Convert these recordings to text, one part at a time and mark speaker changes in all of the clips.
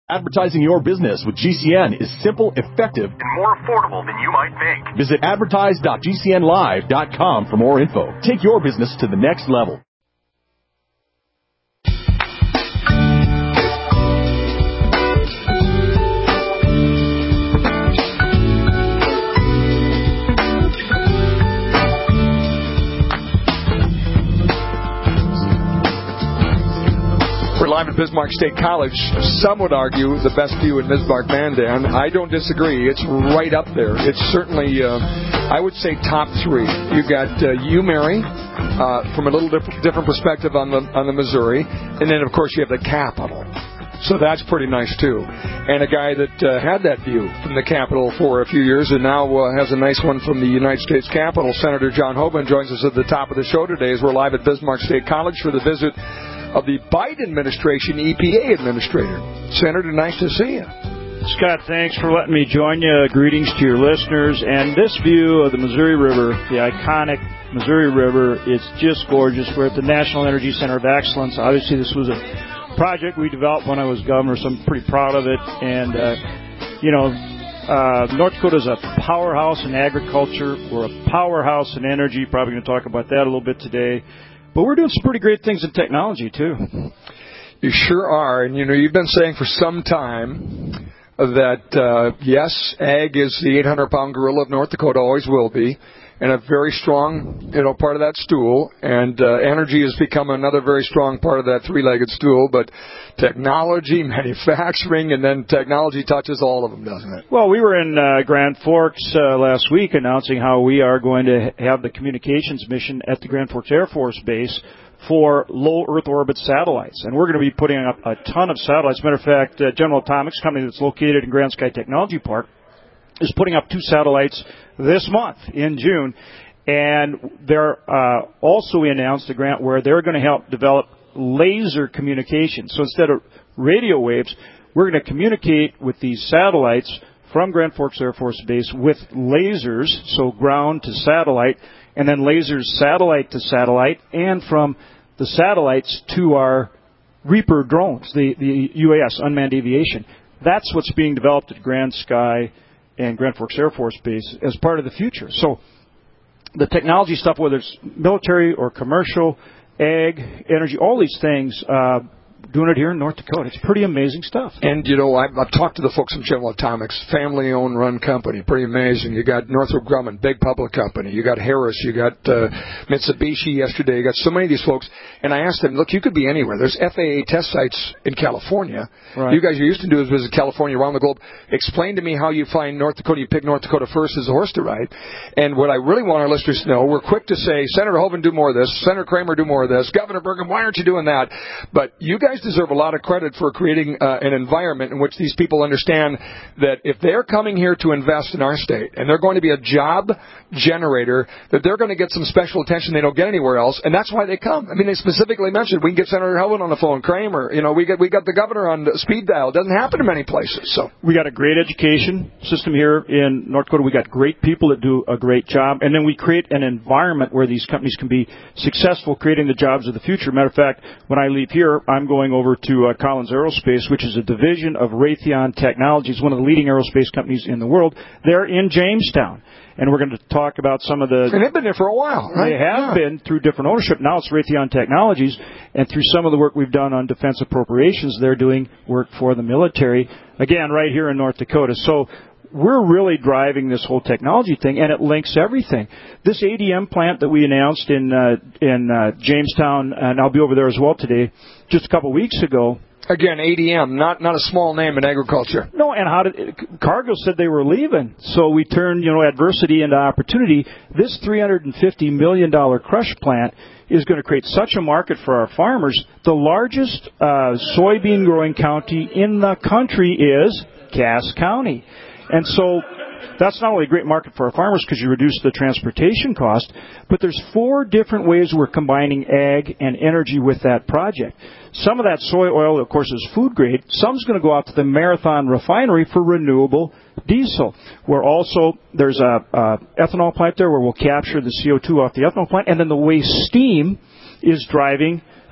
Speaker 1: Advertising your business with GCN is simple, effective, and more affordable than you might think. Visit advertise.gcnlive.com for more info. Take your business to the next level.
Speaker 2: Live at Bismarck State College. Some would argue the best view in Bismarck-Mandan. I don't disagree. It's right up there. It's certainly, I would say, top three. You've got Mary, from a little different perspective on the Missouri, and then of course you have the Capitol. So that's pretty nice too. And a guy that had that view from the Capitol for a few years and now has a nice one from the United States Capitol. Senator John Hoeven joins us at the top of the show today as we're live at Bismarck State College for the visit of the Biden administration EPA administrator. Senator, nice to see you.
Speaker 3: Scott, thanks for letting me join you. Greetings to your listeners. And this view of the Missouri River, the iconic Missouri River, it's just gorgeous. We're at the National Energy Center of Excellence. Obviously, this was a project we developed when I was governor, so I'm pretty proud of it. And, North Dakota is a powerhouse in agriculture. We're a powerhouse in energy. Probably going to talk about that a little bit today. But we're doing some pretty great things in technology, too.
Speaker 2: You sure are. And, you've been saying for some time that, yes, ag is the 800-pound gorilla of North Dakota, always will be, and a very strong, part of that stool. And energy has become another very strong part of that three-legged stool. But technology, manufacturing, and then technology touches all of them, doesn't it?
Speaker 3: Well, we were in Grand Forks last week announcing how we are going to have the communications mission at the Grand Forks Air Force Base for low Earth orbit satellites. And we're going to be putting up a ton of satellites. As a matter of fact, General Atomics, company that's located in Grand Sky Technology Park, is putting up 2 satellites this month in June. And they're also, we announced a grant where they're going to help develop laser communication. So instead of radio waves, we're going to communicate with these satellites from Grand Forks Air Force Base with lasers, so ground to satellite, and then lasers satellite to satellite, and from the satellites to our Reaper drones, the UAS, unmanned aviation. That's what's being developed at Grand Sky and Grand Forks Air Force Base as part of the future. So the technology stuff, whether it's military or commercial, ag, energy, all these things, doing it here in North Dakota. It's pretty amazing stuff.
Speaker 2: And, I've talked to the folks from General Atomics, family-owned run company, pretty amazing. You got Northrop Grumman, big public company. You got Harris. You got Mitsubishi yesterday. You got so many of these folks. And I asked them, look, you could be anywhere. There's FAA test sites in California. Right. You guys used to do is visit California around the globe. Explain to me how you find North Dakota. You pick North Dakota first as a horse to ride. And what I really want our listeners to know, we're quick to say, Senator Hoeven, do more of this. Senator Kramer, do more of this. Governor Burgum, why aren't you doing that? But you guys deserve a lot of credit for creating an environment in which these people understand that if they're coming here to invest in our state and they're going to be a job generator, that they're going to get some special attention they don't get anywhere else, and that's why they come. I mean, they specifically mentioned we can get Senator Hoeven on the phone, Kramer. We got the governor on the speed dial. It doesn't happen in many places. So
Speaker 3: we got a great education system here in North Dakota. We got great people that do a great job, and then we create an environment where these companies can be successful, creating the jobs of the future. Matter of fact, when I leave here, I'm going over to Collins Aerospace, which is a division of Raytheon Technologies, one of the leading aerospace companies in the world. They're in Jamestown. And we're going to talk about some of the...
Speaker 2: And they've been there for a while, right?
Speaker 3: They have been through different ownership. Now it's Raytheon Technologies. And through some of the work we've done on defense appropriations, they're doing work for the military, again, right here in North Dakota. So we're really driving this whole technology thing, and it links everything. This ADM plant that we announced in Jamestown, and I'll be over there as well today, just a couple weeks ago.
Speaker 2: Again, ADM, not a small name in agriculture.
Speaker 3: No, and Cargill said they were leaving, so we turned adversity into opportunity. This $350 million crush plant is going to create such a market for our farmers. The largest soybean growing county in the country is Cass County, and so that's not only a great market for our farmers because you reduce the transportation cost, but there's 4 different ways we're combining ag and energy with that project. Some of that soy oil, of course, is food grade. Some's going to go out to the Marathon refinery for renewable diesel. There's a ethanol plant there where we'll capture the CO2 off the ethanol plant, and then the waste steam is driving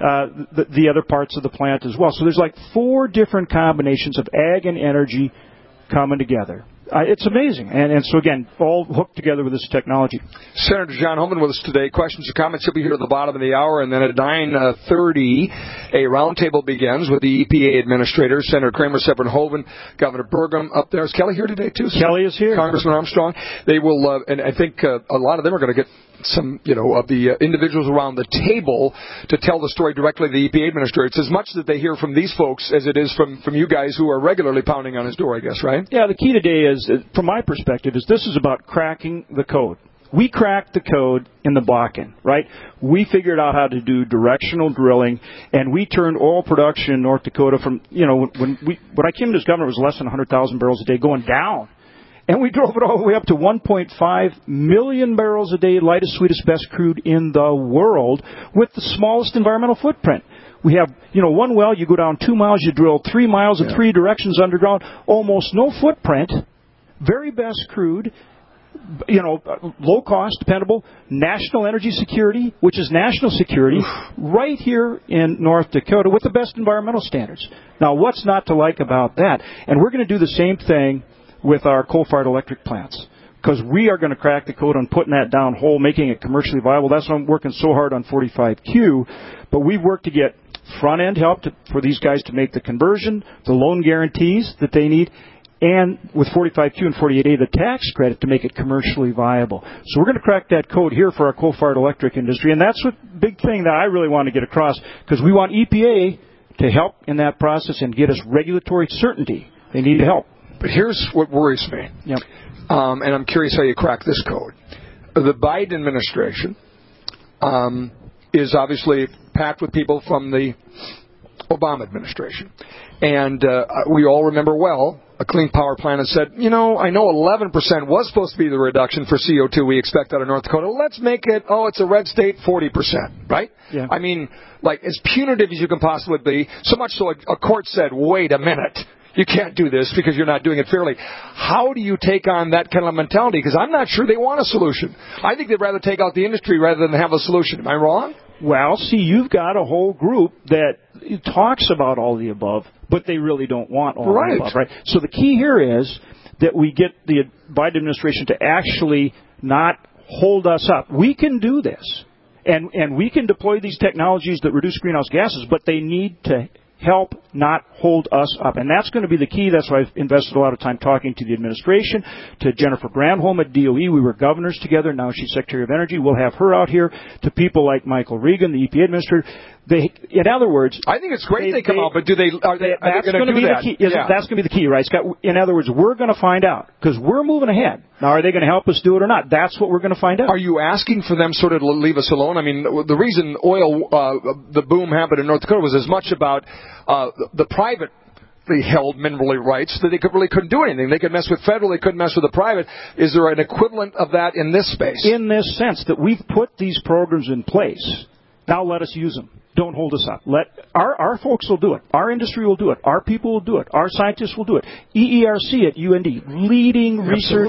Speaker 3: the other parts of the plant as well. So there's like 4 different combinations of ag and energy coming together. It's amazing. And so, again, all hooked together with this technology.
Speaker 2: Senator John Homan with us today. Questions or comments? He'll be here at the bottom of the hour. And then at 9:30, a roundtable begins with the EPA administrators, Senator Kramer, Severn-Hoven, Governor Burgum up there. Is Kelly here today, too?
Speaker 3: Kelly is here.
Speaker 2: Congressman Armstrong. They will, and I think a lot of them are going to get some, of the individuals around the table to tell the story directly to the EPA administrator. It's as much that they hear from these folks as it is from you guys who are regularly pounding on his door, I guess, right?
Speaker 3: Yeah, the key today is, from my perspective, is this is about cracking the code. We cracked the code in the Bakken, right? We figured out how to do directional drilling, and we turned oil production in North Dakota from, when I came as governor, it was less than 100,000 barrels a day, going down. And we drove it all the way up to 1.5 million barrels a day, lightest, sweetest, best crude in the world, with the smallest environmental footprint. We have, one well, you go down 2 miles, you drill 3 miles in 3 directions underground, almost no footprint, very best crude, low cost, dependable, national energy security, which is national security, right here in North Dakota with the best environmental standards. Now, what's not to like about that? And we're going to do the same thing with our coal-fired electric plants, because we are going to crack the code on putting that down whole, making it commercially viable. That's why I'm working so hard on 45Q. But we've worked to get front-end help for these guys to make the conversion, the loan guarantees that they need, and with 45Q and 48A, the tax credit to make it commercially viable. So we're going to crack that code here for our coal-fired electric industry, and that's the big thing that I really want to get across, because we want EPA to help in that process and get us regulatory certainty. They need to help.
Speaker 2: But here's what worries me,
Speaker 3: yep.
Speaker 2: And I'm curious how you crack this code. The Biden administration is obviously packed with people from the Obama administration. And we all remember well, a Clean Power Plan has said, I know 11% was supposed to be the reduction for CO2 we expect out of North Dakota. Let's make it, it's a red state, 40%, right?
Speaker 3: Yeah.
Speaker 2: I mean, like as punitive as you can possibly be, so much so a court said, wait a minute. You can't do this because you're not doing it fairly. How do you take on that kind of mentality? Because I'm not sure they want a solution. I think they'd rather take out the industry rather than have a solution. Am I wrong?
Speaker 3: Well, see, you've got a whole group that talks about all the above, but they really don't want all the above, right? So the key here is that we get the Biden administration to actually not hold us up. We can do this, and we can deploy these technologies that reduce greenhouse gases, but they need to help not hold us up. And that's going to be the key. That's why I've invested a lot of time talking to the administration, to Jennifer Granholm at DOE. We were governors together. Now she's Secretary of Energy. We'll have her out here, to people like Michael Regan, the EPA administrator. In other words,
Speaker 2: I think it's great they come out, but are they going to do that?
Speaker 3: That's going to be the key, right, Scott? In other words, we're going to find out, because we're moving ahead. Now, are they going to help us do it or not? That's what we're going to find out.
Speaker 2: Are you asking for them sort of to leave us alone? I mean, the reason the boom happened in North Dakota was as much about the privately held mineral rights that they really couldn't do anything. They could mess with federal, they couldn't mess with the private. Is there an equivalent of that in this space?
Speaker 3: In this sense, that we've put these programs in place. Now let us use them. Don't hold us up. Our folks will do it. Our industry will do it. Our people will do it. Our scientists will do it. EERC at UND, leading research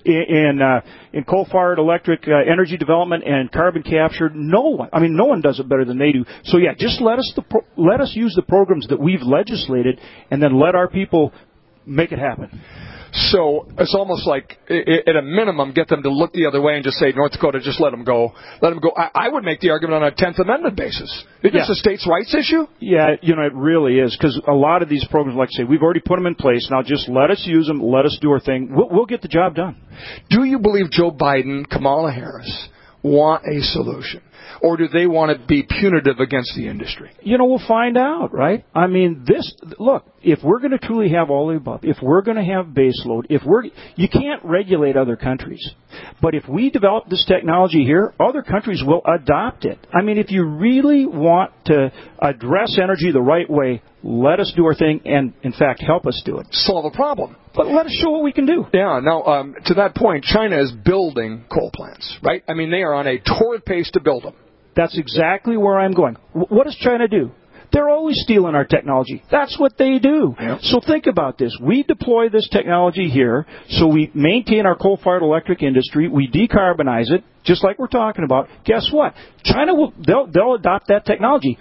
Speaker 3: in coal-fired electric energy development and carbon capture. No one does it better than they do. So yeah, just let us use the programs that we've legislated, and then let our people make it happen.
Speaker 2: So it's almost like, at a minimum, get them to look the other way and just say, North Dakota, just let them go. Let them go. I would make the argument on a 10th Amendment basis. Is this a states' rights issue?
Speaker 3: Yeah, it really is, because a lot of these programs, like I say, we've already put them in place. Now just let us use them. Let us do our thing. We'll get the job done.
Speaker 2: Do you believe Joe Biden, Kamala Harris want a solution? Or do they want to be punitive against the industry?
Speaker 3: We'll find out, right? I mean, look, if we're going to truly have all the above, if we're going to have baseload, you can't regulate other countries. But if we develop this technology here, other countries will adopt it. I mean, if you really want to address energy the right way, let us do our thing and, in fact, help us do it.
Speaker 2: Solve a problem.
Speaker 3: But let us show what we can do.
Speaker 2: Yeah. Now, to that point, China is building coal plants, right? I mean, they are on a torrid pace to build them.
Speaker 3: That's exactly where I'm going. What does China do? They're always stealing our technology. That's what they do. Yep. So think about this. We deploy this technology here, so we maintain our coal-fired electric industry. We decarbonize it, just like we're talking about. Guess what? China they'll adopt that technology.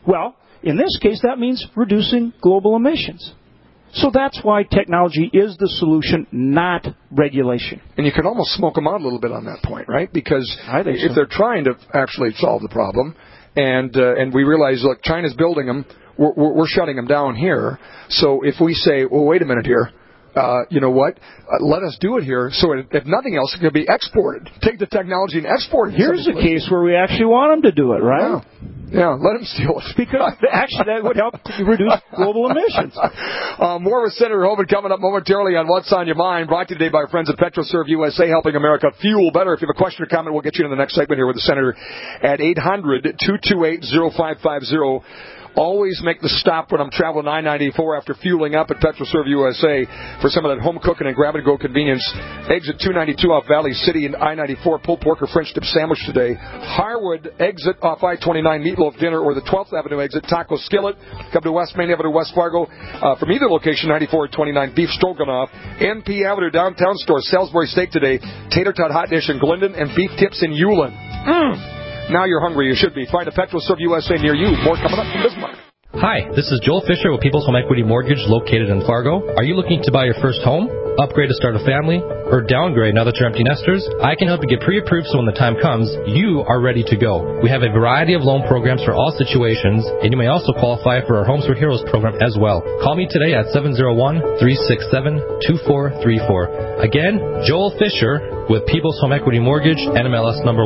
Speaker 3: Well, in this case, that means reducing global emissions. So that's why technology is the solution, not regulation.
Speaker 2: And you can almost smoke them out a little bit on that point, right? Because if they're trying to actually solve the problem, and we realize, look, China's building them, we're shutting them down here. So if we say, well, wait a minute here, you know what? Let us do it here. So if nothing else, it can be exported. Take the technology and export it.
Speaker 3: Here's a case where we actually want them to do it, right?
Speaker 2: Yeah, let them steal it.
Speaker 3: Because actually that would help reduce global emissions.
Speaker 2: More with Senator Hoeven coming up momentarily on What's on Your Mind, brought to you today by our friends at PetroServe USA, helping America fuel better. If you have a question or comment, we'll get you in the next segment here with the Senator at 800-228-0550. Always make the stop when I'm traveling I-94 after fueling up at PetroServe USA for some of that home cooking and grab-and-go convenience. Exit 292 off Valley City and I-94, pulled pork or French dip sandwich today. Harwood exit off I-29, meatloaf dinner, or the 12th Avenue exit, taco skillet. Come to West Main Avenue, West Fargo. From either location, 94 or 29, beef stroganoff. NP Avenue downtown store, Salisbury steak today, tater tot hot dish in Glendon, and beef tips in Ulen. Now you're hungry, you should be. Find a PetroServe USA near you. More coming up from Bismarck.
Speaker 4: Hi, this is Joel Fisher with People's Home Equity Mortgage located in Fargo. Are you looking to buy your first home, upgrade to start a family, or downgrade now that you're empty nesters? I can help you get pre-approved so when the time comes, you are ready to go. We have a variety of loan programs for all situations, and you may also qualify for our Homes for Heroes program as well. Call me today at 701-367-2434. Again, Joel Fisher with People's Home Equity Mortgage, NMLS number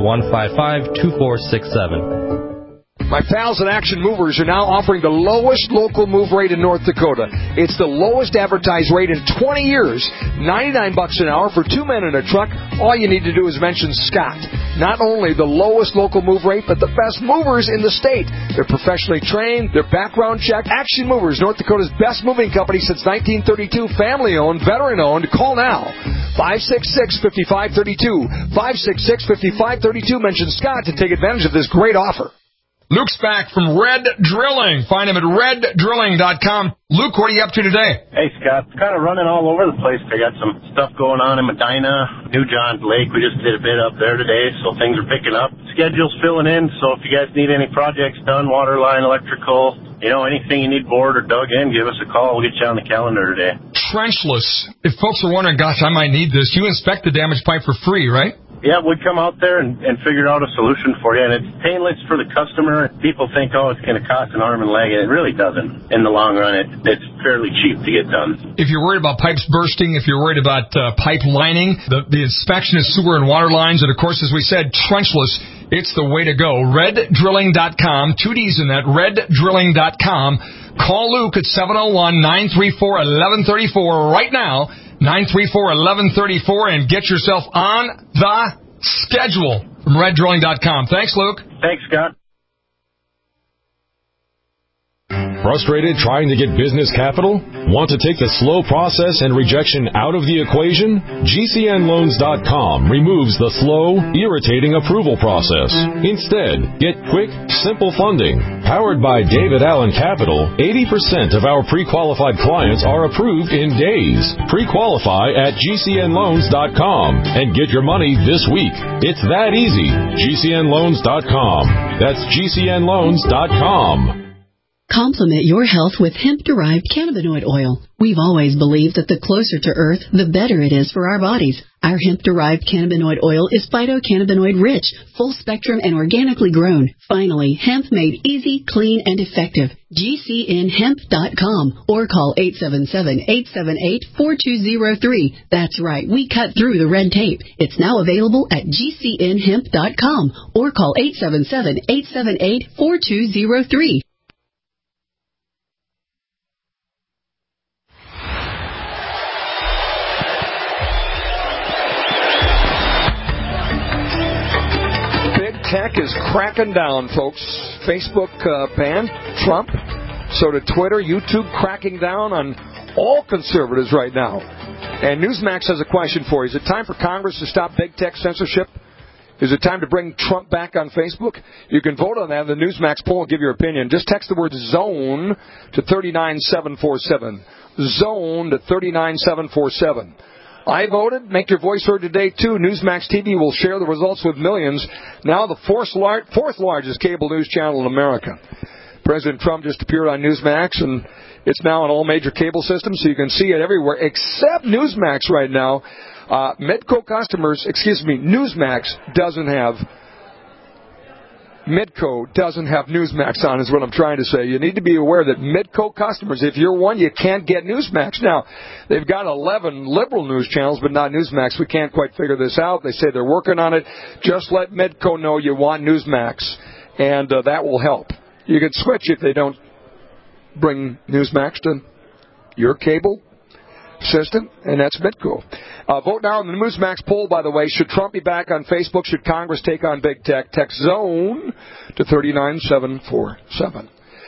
Speaker 4: 1552467.
Speaker 2: My pals at Action Movers are now offering the lowest local move rate in North Dakota. It's the lowest advertised rate in 20 years. $99 an hour for 2 men in a truck. All you need to do is mention Scott. Not only the lowest local move rate, but the best movers in the state. They're professionally trained. They're background checked. Action Movers, North Dakota's best moving company since 1932. Family-owned, veteran-owned. Call now. 566-5532. 566-5532. Mention Scott to take advantage of this great offer.
Speaker 5: Luke's back from Red Drilling. Find him at reddrilling.com. Luke, what are you up to today?
Speaker 6: Hey, Scott. Kind of running all over the place. I got some stuff going on in Medina, New Johns Lake. We just did a bit up there today, so things are picking up. Schedule's filling in, so if you guys need any projects done, water line, electrical, anything you need bored or dug in, give us a call. We'll get you on the calendar today.
Speaker 5: Trenchless. If folks are wondering, gosh, I might need this, you inspect the damaged pipe for free, right?
Speaker 6: Yeah, we'd come out there and figure out a solution for you. And it's painless for the customer. People think, it's going to cost an arm and leg, and it really doesn't. In the long run, it's fairly cheap to get done.
Speaker 5: If you're worried about pipes bursting, if you're worried about pipe lining, the inspection of sewer and water lines, and, of course, as we said, trenchless, it's the way to go. Reddrilling.com, 2 Ds in that, reddrilling.com. Call Luke at 701-934-1134 right now. 934-1134 and get yourself on the schedule from reddrilling.com. Thanks, Luke.
Speaker 6: Thanks, Scott.
Speaker 1: Frustrated trying to get business capital? Want to take the slow process and rejection out of the equation? GCNloans.com removes the slow, irritating approval process. Instead, get quick, simple funding. Powered by David Allen Capital, 80% of our pre-qualified clients are approved in days. Pre-qualify at GCNloans.com and get your money this week. It's that easy. GCNloans.com. That's GCNloans.com.
Speaker 7: Complement your health with hemp-derived cannabinoid oil. We've always believed that the closer to Earth, the better it is for our bodies. Our hemp-derived cannabinoid oil is phytocannabinoid-rich, full-spectrum, and organically grown. Finally, hemp made easy, clean, and effective. GCNhemp.com or call 877-878-4203. That's right, we cut through the red tape. It's now available at GCNhemp.com or call 877-878-4203.
Speaker 2: Tech is cracking down, folks. Facebook banned Trump. So did Twitter, YouTube cracking down on all conservatives right now. And Newsmax has a question for you. Is it time for Congress to stop big tech censorship? Is it time to bring Trump back on Facebook? You can vote on that in the Newsmax poll and give your opinion. Just text the word ZONE to 39747. ZONE to 39747. I voted. Make your voice heard today, too. Newsmax TV will share the results with millions. Now the fourth largest cable news channel in America. President Trump just appeared on Newsmax, and it's now on all major cable systems, so you can see it everywhere except Newsmax right now. Newsmax doesn't have Newsmax on, is what I'm trying to say. You need to be aware that Midco customers, if you're one, you can't get Newsmax. Now, they've got 11 liberal news channels, but not Newsmax. We can't quite figure this out. They say they're working on it. Just let Midco know you want Newsmax, and that will help. You can switch if they don't bring Newsmax to your cable system, and that's Midco. Vote now on the Newsmax poll, by the way. Should Trump be back on Facebook? Should Congress take on big tech? Text ZONE to 39747.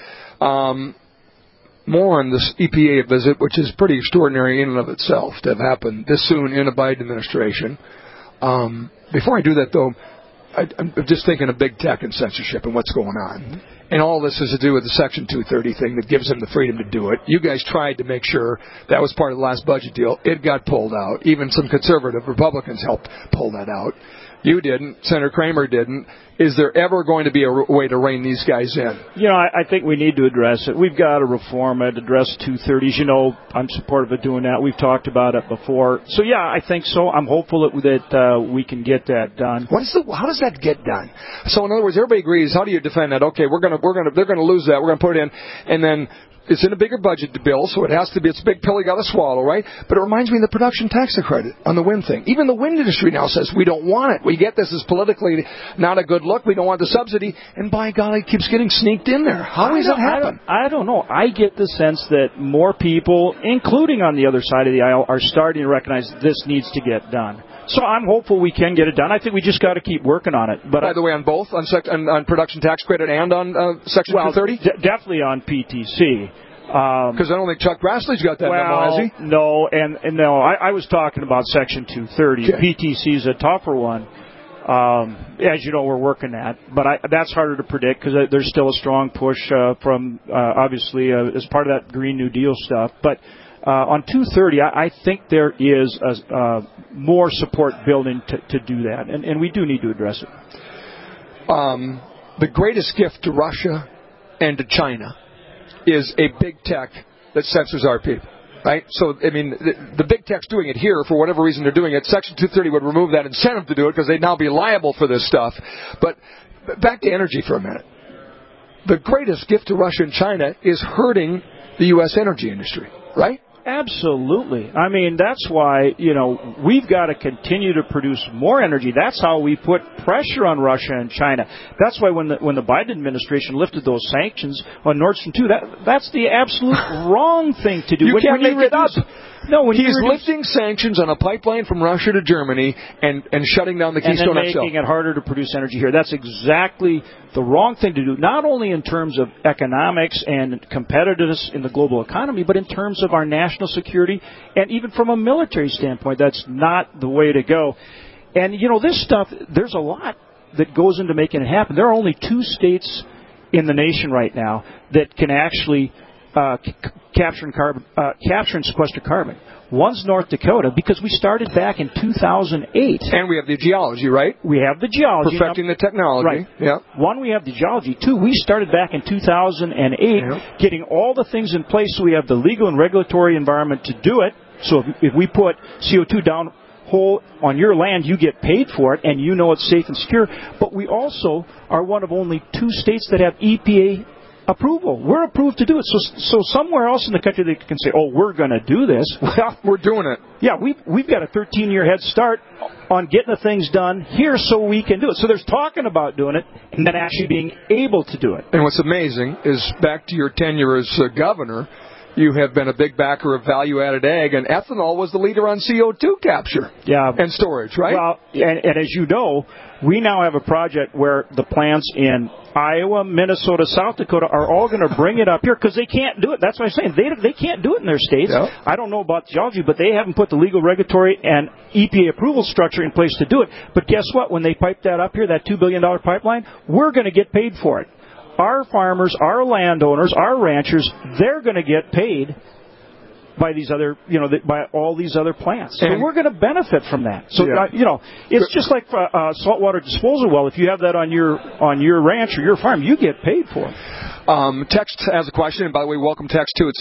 Speaker 2: More on this EPA visit, which is pretty extraordinary in and of itself to have happened this soon in a Biden administration. Before I do that, though, I'm just thinking of big tech and censorship and what's going on. And all this has to do with the Section 230 thing that gives them the freedom to do it. You guys tried to make sure that was part of the last budget deal. It got pulled out. Even some conservative Republicans helped pull that out. You didn't. Senator Kramer didn't. Is there ever going to be a way to rein these guys in?
Speaker 3: You know, I think we need to address it. We've got to reform it, address 230s. You know, I'm supportive of doing that. We've talked about it before. So, yeah, I think so. I'm hopeful that we can get that done.
Speaker 2: How does that get done? So, in other words, everybody agrees. How do you defend that? Okay, they're going to lose that. We're going to put it in, and then it's in a bigger budget bill, so it's a big pill you got to swallow, right? But it reminds me of the production tax credit on the wind thing. Even the wind industry now says we don't want it. We get this as politically not a good look. We don't want the subsidy, and by God, it keeps getting sneaked in there. How does that happen?
Speaker 3: I don't know. I get the sense that more people, including on the other side of the aisle, are starting to recognize this needs to get done. So I'm hopeful we can get it done. I think we just got to keep working on it. But
Speaker 2: by the way, on both, on production tax credit and on Section 230?
Speaker 3: Definitely on PTC.
Speaker 2: Because I don't think Chuck Grassley's got that memo, has he?
Speaker 3: No, and no, I was talking about Section 230. Okay. PTC is a tougher one. As you know, we're working at. But that's harder to predict because there's still a strong push from, obviously, as part of that Green New Deal stuff. But on 230, I think there is more support building to do that, and we do need to address it.
Speaker 2: The greatest gift to Russia and to China is a big tech that censors our people, right? So, I mean, the big tech's doing it here for whatever reason they're doing it. Section 230 would remove that incentive to do it because they'd now be liable for this stuff. But back to energy for a minute. The greatest gift to Russia and China is hurting the U.S. energy industry, right?
Speaker 3: Absolutely. I mean, that's why, we've got to continue to produce more energy. That's how we put pressure on Russia and China. That's why when the Biden administration lifted those sanctions on Nord Stream 2, that's the absolute wrong thing to do.
Speaker 2: You can't make it up.
Speaker 3: No,
Speaker 2: he's lifting sanctions on a pipeline from Russia to Germany and shutting down the Keystone XL.
Speaker 3: And making it harder to produce energy here. That's exactly the wrong thing to do, not only in terms of economics and competitiveness in the global economy, but in terms of our national security and even from a military standpoint. That's not the way to go. And, this stuff, there's a lot that goes into making it happen. There are only 2 states in the nation right now that can actually capture and sequester carbon. One's North Dakota, because we started back in 2008.
Speaker 2: And we have the geology, right?
Speaker 3: We have the geology.
Speaker 2: Perfecting the technology.
Speaker 3: Right.
Speaker 2: Yeah.
Speaker 3: One, we have the geology. 2, we started back in 2008, getting all the things in place so we have the legal and regulatory environment to do it. So if we put CO2 down hole on your land, you get paid for it, and you know it's safe and secure. But we also are one of only 2 states that have EPA approval. We're approved to do it. So somewhere else in the country they can say, "Oh, we're going to do this."
Speaker 2: Well, we're doing it.
Speaker 3: Yeah, we've got a 13-year head start on getting the things done here, so we can do it. So there's talking about doing it, and then actually being able to do it.
Speaker 2: And what's amazing is, back to your tenure as governor, you have been a big backer of value-added ag, and ethanol was the leader on CO2 capture and storage, right?
Speaker 3: Well, and as you know, we now have a project where the plants in Iowa, Minnesota, South Dakota are all going to bring it up here because they can't do it. That's what I'm saying. They can't do it in their states. Yep. I don't know about geology, but they haven't put the legal, regulatory, and EPA approval structure in place to do it. But guess what? When they pipe that up here, that $2 billion pipeline, we're going to get paid for it. Our farmers, our landowners, our ranchers, they're going to get paid by these other, by all these other plants. So we're going to benefit from that. So, it's just like saltwater disposal well. If you have that on your ranch or your farm, you get paid for it.
Speaker 2: Text has a question, and by the way, welcome text too at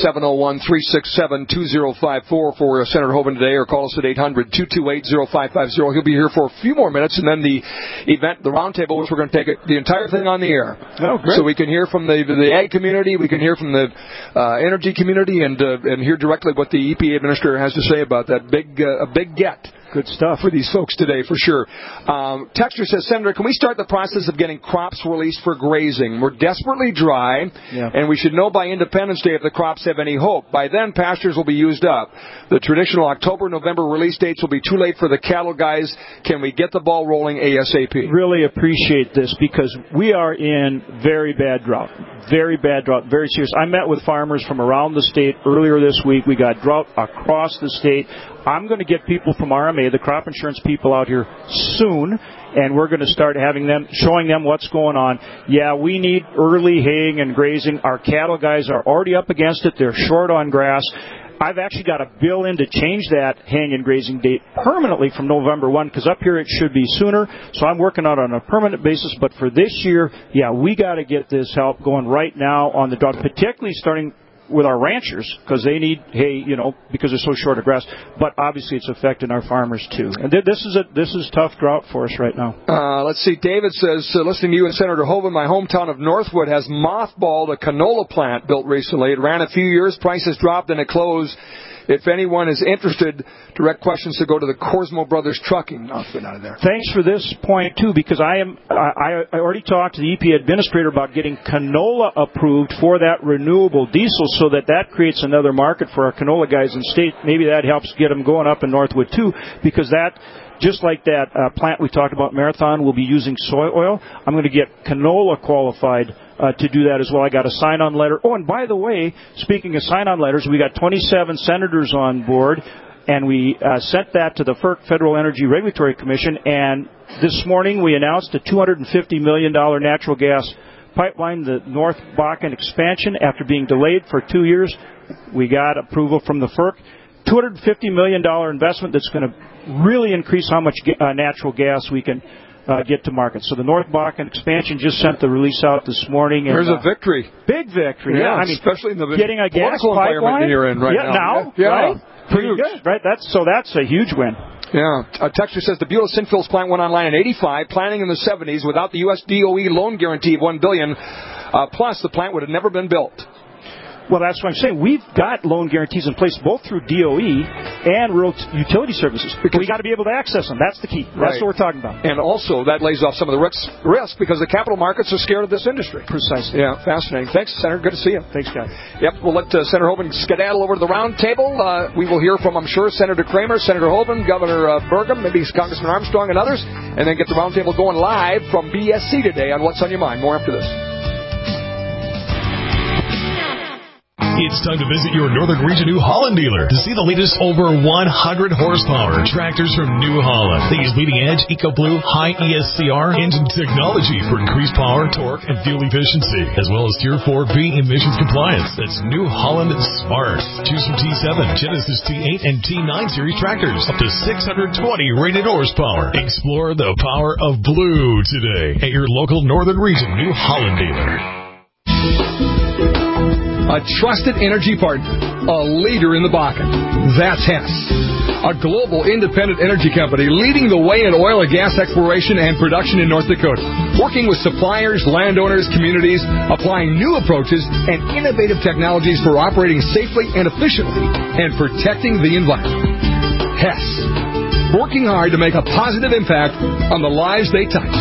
Speaker 2: 701-367-2054 for Senator Hoeven today, or call us at 800-228-0550. He'll be here for a few more minutes, and then the event, the roundtable, which we're going to take the entire thing on the air.
Speaker 3: Oh, great.
Speaker 2: So we can hear from the ag community, we can hear from the energy community, and hear directly what the EPA administrator has to say about that big get.
Speaker 3: Good stuff
Speaker 2: for these folks today, for sure. Texter says, Senator, can we start the process of getting crops released for grazing? We're desperately dry, and we should know by Independence Day if the crops have any hope. By then, pastures will be used up. The traditional October, November release dates will be too late for the cattle guys. Can we get the ball rolling ASAP?
Speaker 3: Really appreciate this, because we are in very bad drought. Very bad drought, very serious. I met with farmers from around the state earlier this week. We got drought across the state. I'm going to get people from RMA, the crop insurance people, out here soon, and we're going to start showing them what's going on. Yeah, we need early haying and grazing. Our cattle guys are already up against it. They're short on grass. I've actually got a bill in to change that haying and grazing date permanently from November 1, because up here it should be sooner. So I'm working on it on a permanent basis. But for this year, we got to get this help going right now on the drought, particularly starting with our ranchers, because they need hay, because they're so short of grass. But obviously it's affecting our farmers too. And this is tough drought for us right now.
Speaker 2: Let's see. David says, listening to you and Senator Hoeven, my hometown of Northwood has mothballed a canola plant built recently. It ran a few years, prices dropped, and it closed. If anyone is interested, direct questions to go to the Korsmo Brothers Trucking outfit out of there.
Speaker 3: Thanks for this point, too, because I already talked to the EPA administrator about getting canola approved for that renewable diesel, so that creates another market for our canola guys in state. Maybe that helps get them going up in Northwood, too, because that, just like that plant we talked about, Marathon, will be using soy oil. I'm going to get canola qualified to do that as well. I got a sign-on letter. Oh, and by the way, speaking of sign-on letters, we got 27 senators on board, and we sent that to the FERC, Federal Energy Regulatory Commission, and this morning we announced a $250 million natural gas pipeline, the North Bakken expansion, after being delayed for 2 years. We got approval from the FERC. $250 million investment that's going to really increase how much natural gas we can get to market. So the North Bakken expansion just sent the release out this morning.
Speaker 2: There's a victory.
Speaker 3: Big victory.
Speaker 2: Yeah, I mean, especially in the
Speaker 3: getting a gas
Speaker 2: pipeline you're in right now.
Speaker 3: Right? Pretty good, right? That's a huge win.
Speaker 2: Yeah. A texter says the Beulah Synfills plant went online in 85, planning in the 70s without the U.S. DOE loan guarantee of $1 billion. Plus, the plant would have never been built.
Speaker 3: Well, that's what I'm saying. We've got loan guarantees in place both through DOE and rural utility services. Because we got to be able to access them. That's the key. That's what we're talking about.
Speaker 2: And also, that lays off some of the risk because the capital markets are scared of this industry.
Speaker 3: Precisely.
Speaker 2: Yeah, fascinating. Thanks, Senator. Good to see you.
Speaker 3: Thanks, guys.
Speaker 2: Yep, we'll let Senator Hoeven skedaddle over to the round table. We will hear from, I'm sure, Senator Kramer, Senator Hoeven, Governor Burgum, maybe Congressman Armstrong and others, and then get the round table going live from BSC today on What's on Your Mind. More after this.
Speaker 8: It's time to visit your Northern Region New Holland dealer to see the latest over 100 horsepower tractors from New Holland. They use leading-edge EcoBlue high ESCR engine technology for increased power, torque, and fuel efficiency, as well as Tier 4B emissions compliance. That's New Holland Smart. Choose from T7, Genesis T8, and T9 series tractors, up to 620 rated horsepower. Explore the power of blue today at your local Northern Region New Holland dealer.
Speaker 2: A trusted energy partner, a leader in the Bakken. That's Hess, a global independent energy company leading the way in oil and gas exploration and production in North Dakota, working with suppliers, landowners, communities, applying new approaches and innovative technologies for operating safely and efficiently and protecting the environment. Hess, working hard to make a positive impact on the lives they touch.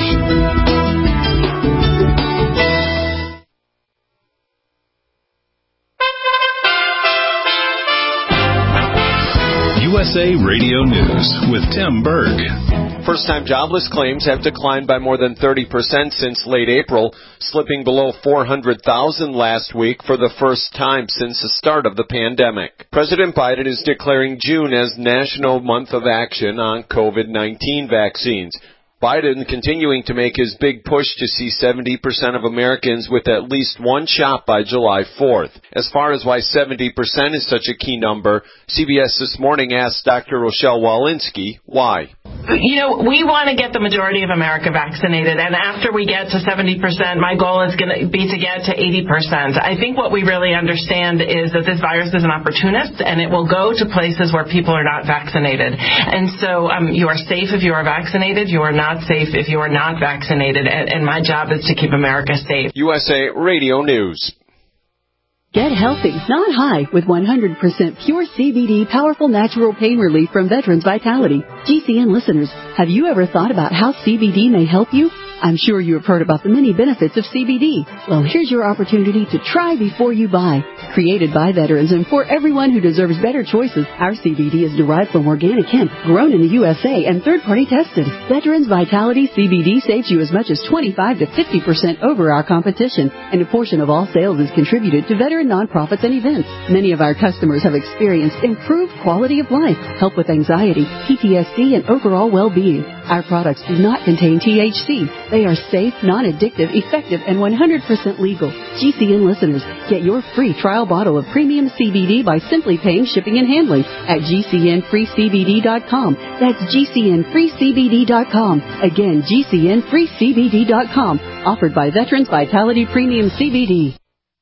Speaker 8: USA Radio News with Tim Berg.
Speaker 9: First-time jobless claims have declined by more than 30% since late April, slipping below 400,000 last week for the first time since the start of the pandemic. President Biden is declaring June as National Month of Action on COVID-19 vaccines. Biden continuing to make his big push to see 70% of Americans with at least one shot by July 4th. As far as why 70% is such a key number, CBS This Morning asked Dr. Rochelle Walensky why.
Speaker 10: we want to get the majority of America vaccinated, and after we get to 70%, my goal is going to be to get to 80%. I think what we really understand is that this virus is an opportunist, and it will go to places where people are not vaccinated. And so you are safe if you are vaccinated. You are not safe if you are not vaccinated, and my job is to keep America safe.
Speaker 9: USA Radio News.
Speaker 7: Get healthy, not high, with 100% pure CBD powerful natural pain relief from Veterans Vitality. GCN listeners, have you ever thought about how CBD may help you? I'm sure you have heard about the many benefits of CBD. Well, here's your opportunity to try before you buy. Created by veterans and for everyone who deserves better choices, our CBD is derived from organic hemp, grown in the USA and third-party tested. Veterans Vitality CBD saves you as much as 25 to 50% over our competition, and a portion of all sales is contributed to veteran nonprofits and events. Many of our customers have experienced improved quality of life, help with anxiety, PTSD, and overall well-being. Our products do not contain THC. They are safe, non-addictive, effective, and 100% legal. GCN listeners, get your free trial bottle of premium CBD by simply paying shipping and handling at GCNFreeCBD.com. That's GCNFreeCBD.com. Again, GCNFreeCBD.com. Offered by Veterans Vitality Premium CBD.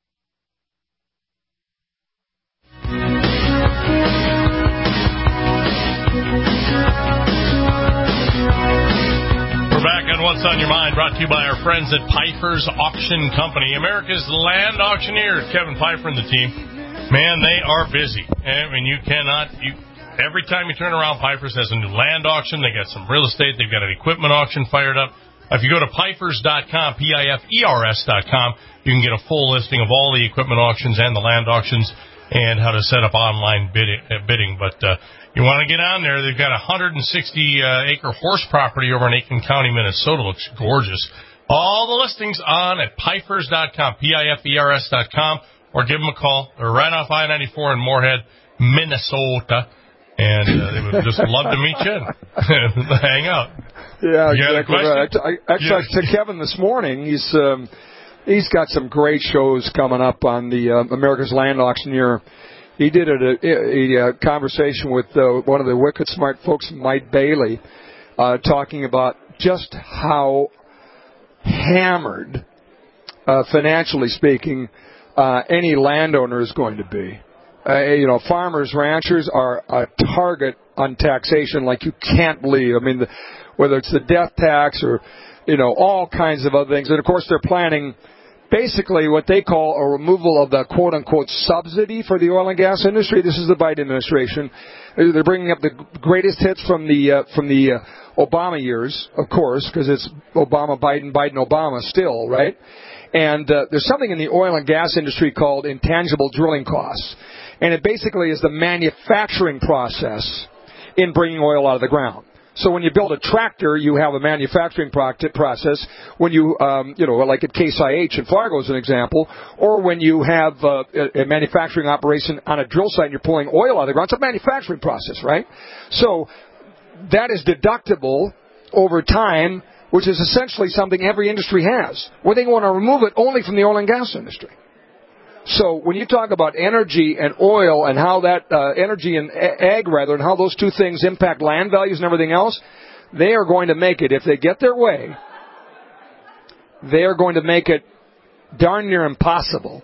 Speaker 11: What's on Your Mind, brought to you by our friends at Piper's Auction Company, America's land auctioneer. Kevin Piper and the team, man, they are busy. I mean, every time you turn around, Piper's has a new land auction. They got some real estate. They've got an equipment auction fired up. If you go to Pifers.com, Pifers.com, you can get a full listing of all the equipment auctions and the land auctions and how to set up online bidding. But you want to get on there. They've got a 160-acre horse property over in Aiken County, Minnesota. Looks gorgeous. All the listings on at Pifers.com, Pifers.com, or give them a call. They're right off I-94 in Moorhead, Minnesota. And they would just love to meet you and hang out.
Speaker 2: Yeah,
Speaker 11: you
Speaker 2: exactly right. Actually, to Kevin this morning, he's got some great shows coming up on the America's Land Auctioneer. He did a conversation with one of the wicked smart folks, Mike Bailey, talking about just how hammered, financially speaking, any landowner is going to be. Farmers, ranchers are a target on taxation like you can't believe. I mean, whether it's the death tax or, all kinds of other things. And, of course, they're planning basically what they call a removal of the quote-unquote subsidy for the oil and gas industry. This is the Biden administration. They're bringing up the greatest hits from the Obama years, of course, because it's Obama, Biden, Biden, Obama still, right? And there's something in the oil and gas industry called intangible drilling costs. And it basically is the manufacturing process in bringing oil out of the ground. So when you build a tractor, you have a manufacturing process. When you, like at Case IH in Fargo as an example, or when you have a manufacturing operation on a drill site and you're pulling oil out of the ground, it's a manufacturing process, right? So that is deductible over time, which is essentially something every industry has. Well, they want to remove it only from the oil and gas industry. So when you talk about energy and oil and how that energy and ag, and how those two things impact land values and everything else, they are going to make it, if they get their way, they are going to make it darn near impossible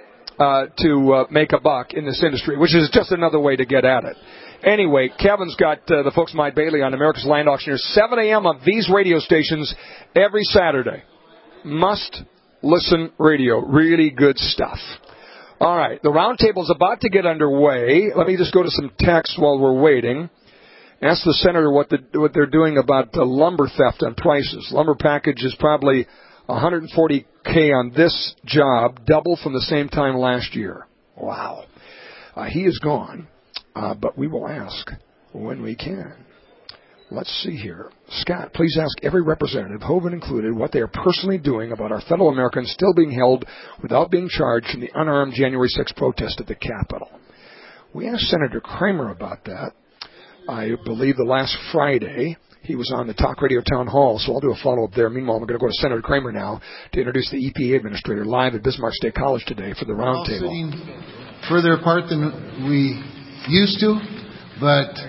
Speaker 2: to make a buck in this industry, which is just another way to get at it. Anyway, Kevin's got the folks from Mike Bailey on America's Land Auctioneer, 7 a.m. on these radio stations every Saturday. Must listen radio. Really good stuff. All right, the roundtable is about to get underway. Let me just go to some text while we're waiting. Ask the senator what they're doing about lumber theft on prices. Lumber package is probably $140K on this job, double from the same time last year. Wow. He is gone, but we will ask when we can. Let's see here. Scott, please ask every representative, Hoeven included, what they are personally doing about our fellow Americans still being held without being charged in the unarmed January 6th protest at the Capitol. We asked Senator Kramer about that. I believe the last Friday he was on the Talk Radio Town Hall, so I'll do a follow-up there. Meanwhile, we're going to go to Senator Kramer now to introduce the EPA administrator live at Bismarck State College today for the roundtable.
Speaker 12: Sitting further apart than we used to, but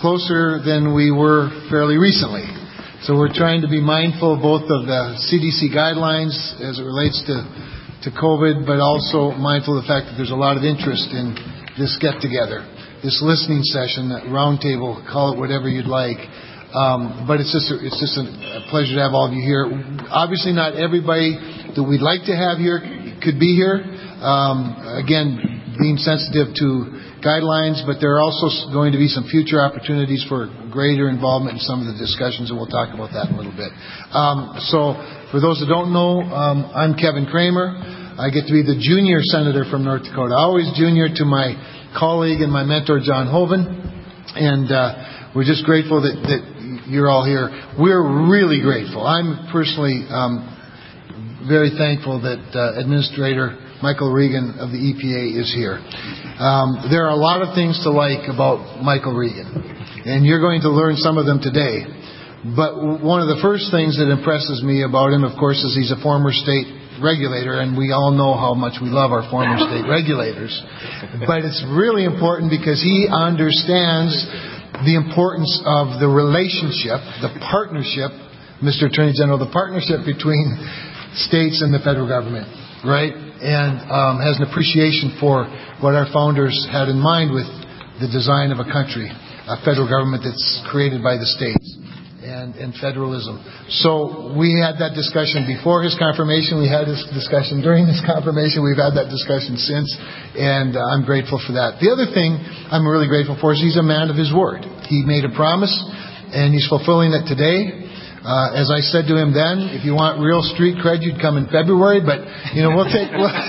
Speaker 12: closer than we were fairly recently. So we're trying to be mindful both of the CDC guidelines as it relates to COVID, but also mindful of the fact that there's a lot of interest in this get-together, this listening session, that roundtable, call it whatever you'd like. But it's just a pleasure to have all of you here. Obviously, not everybody that we'd like to have here could be here. Again, being sensitive to guidelines, but there are also going to be some future opportunities for greater involvement in some of the discussions, and we'll talk about that in a little bit. So for those that don't know, I'm Kevin Kramer. I get to be the junior senator from North Dakota, always junior to my colleague and my mentor, John Hoeven. And we're just grateful that you're all here. We're really grateful. I'm personally very thankful that Administrator Michael Regan of the EPA is here. There are a lot of things to like about Michael Regan, and you're going to learn some of them today. But one of the first things that impresses me about him, of course, is he's a former state regulator, and we all know how much we love our former state regulators. But it's really important because he understands the importance of the relationship, the partnership, Mr. Attorney General, the partnership between states and the federal government, right? And has an appreciation for what our founders had in mind with the design of a country, a federal government that's created by the states, and federalism. So we had that discussion before his confirmation. We had this discussion during his confirmation. We've had that discussion since, and I'm grateful for that. The other thing I'm really grateful for is he's a man of his word. He made a promise, and he's fulfilling it today. As I said to him then, if you want real street cred, you'd come in February, but, we'll take